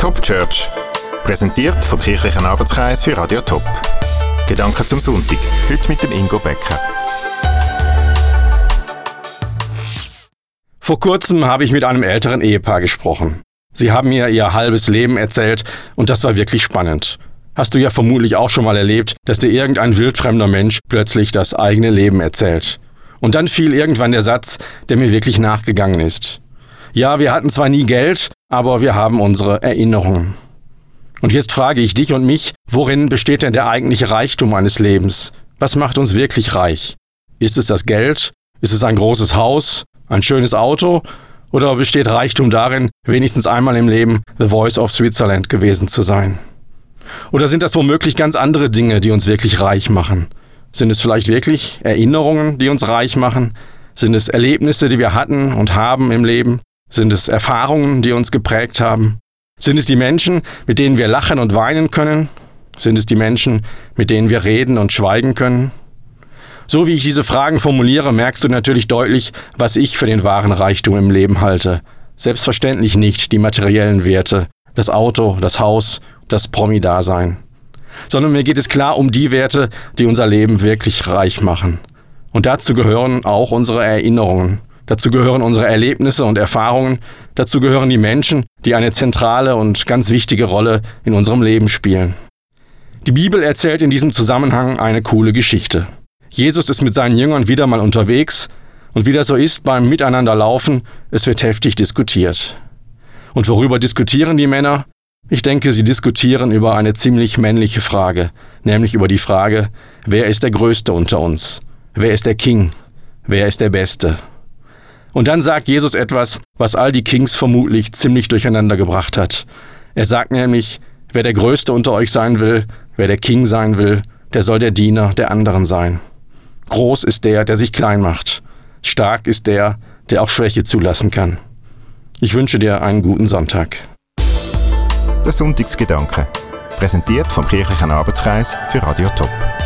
Top Church. Präsentiert vom Kirchlichen Arbeitskreis für Radio Top. Gedanken zum Sonntag. Heute mit dem Ingo Becker. Vor kurzem habe ich mit einem älteren Ehepaar gesprochen. Sie haben mir ihr halbes Leben erzählt und das war wirklich spannend. Hast du ja vermutlich auch schon mal erlebt, dass dir irgendein wildfremder Mensch plötzlich das eigene Leben erzählt. Und dann fiel irgendwann der Satz, der mir wirklich nachgegangen ist. Ja, wir hatten zwar nie Geld, aber wir haben unsere Erinnerungen. Und jetzt frage ich dich und mich, worin besteht denn der eigentliche Reichtum eines Lebens? Was macht uns wirklich reich? Ist es das Geld? Ist es ein großes Haus? Ein schönes Auto? Oder besteht Reichtum darin, wenigstens einmal im Leben The Voice of Switzerland gewesen zu sein? Oder sind das womöglich ganz andere Dinge, die uns wirklich reich machen? Sind es vielleicht wirklich Erinnerungen, die uns reich machen? Sind es Erlebnisse, die wir hatten und haben im Leben? Sind es Erfahrungen, die uns geprägt haben? Sind es die Menschen, mit denen wir lachen und weinen können? Sind es die Menschen, mit denen wir reden und schweigen können? So wie ich diese Fragen formuliere, merkst du natürlich deutlich, was ich für den wahren Reichtum im Leben halte. Selbstverständlich nicht die materiellen Werte, das Auto, das Haus, das Promi-Dasein. Sondern mir geht es klar um die Werte, die unser Leben wirklich reich machen. Und dazu gehören auch unsere Erinnerungen. Dazu gehören unsere Erlebnisse und Erfahrungen. Dazu gehören die Menschen, die eine zentrale und ganz wichtige Rolle in unserem Leben spielen. Die Bibel erzählt in diesem Zusammenhang eine coole Geschichte. Jesus ist mit seinen Jüngern wieder mal unterwegs und wie das so ist beim Miteinanderlaufen, es wird heftig diskutiert. Und worüber diskutieren die Männer? Ich denke, sie diskutieren über eine ziemlich männliche Frage, nämlich über die Frage, wer ist der Größte unter uns? Wer ist der King? Wer ist der Beste? Und dann sagt Jesus etwas, was all die Kings vermutlich ziemlich durcheinander gebracht hat. Er sagt nämlich, wer der Größte unter euch sein will, wer der King sein will, der soll der Diener der anderen sein. Groß ist der sich klein macht. Stark ist der auch Schwäche zulassen kann. Ich wünsche dir einen guten Sonntag. Der Sonntagsgedanke. Präsentiert vom Kirchlichen Arbeitskreis für Radio Top.